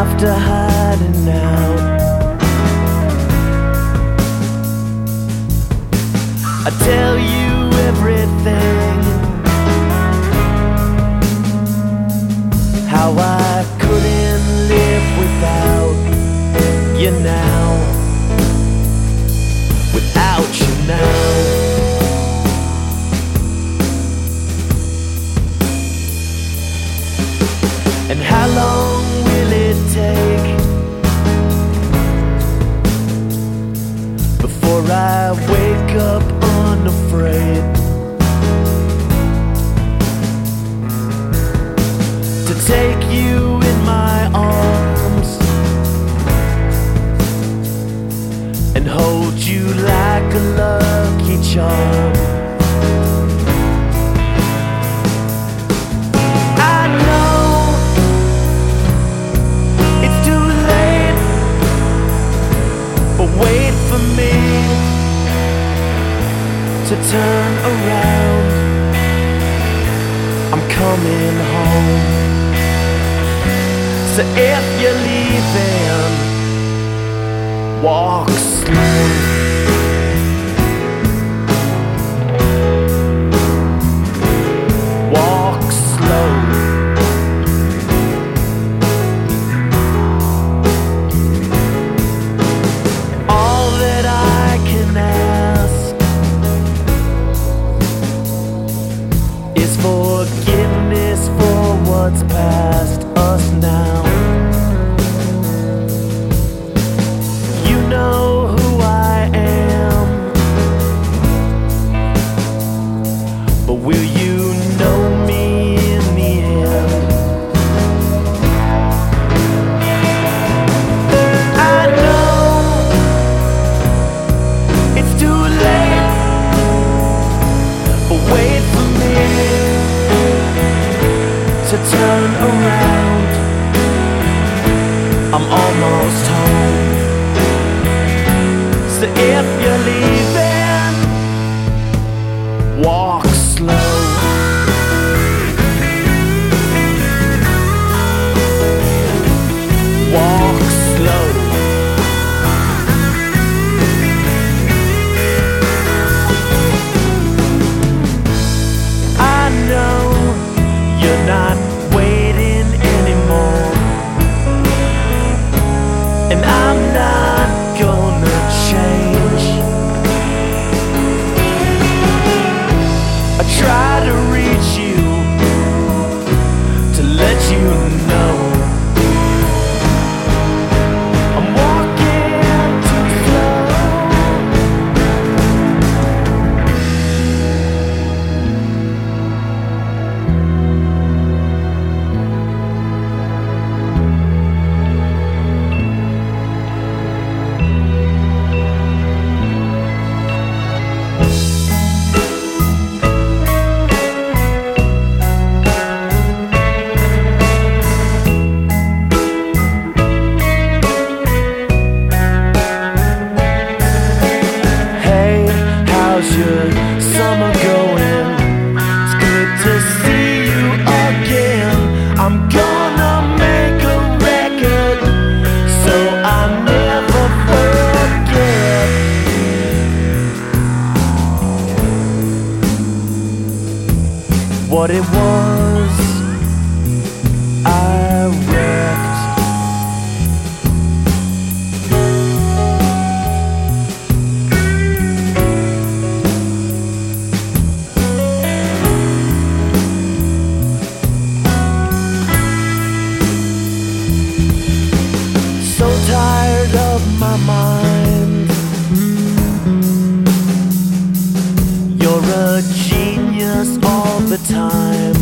after hiding out. I tell you everything, how I couldn't live without you now, without you now. And how long will it take before I wake up unafraid to take you in my arms and hold you like a lucky charm? Wait for me to turn around. I'm coming home. So if you're leaving, walk slow. Walk slow. Forgiveness for what's past us now. You know who I am, but will you know me in the end? I know it's too late, but wait for me to turn around. I'm almost home. So if you're leaving, walk slow. Walk slow. I know you're not waiting anymore, and I'm not gonna change. I try to reach you to let you know I'm walking too slow. How's your summer going? It's good to see you again. I'm gonna make a record so I never forget what it was I wrecked. So tired of my mind. You're a genius all the time.